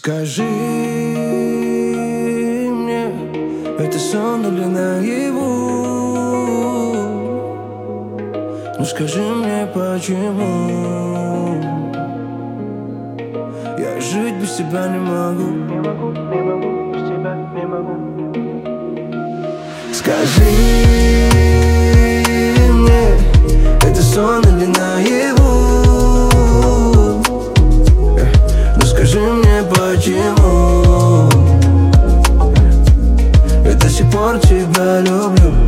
Скажи мне, это сон или наяву? Ну скажи мне, почему я жить без тебя не могу? Не могу, не могу, без тебя не могу. Скажи мне, это сон или наяву? Ну скажи мне, почему я до сих пор тебя люблю.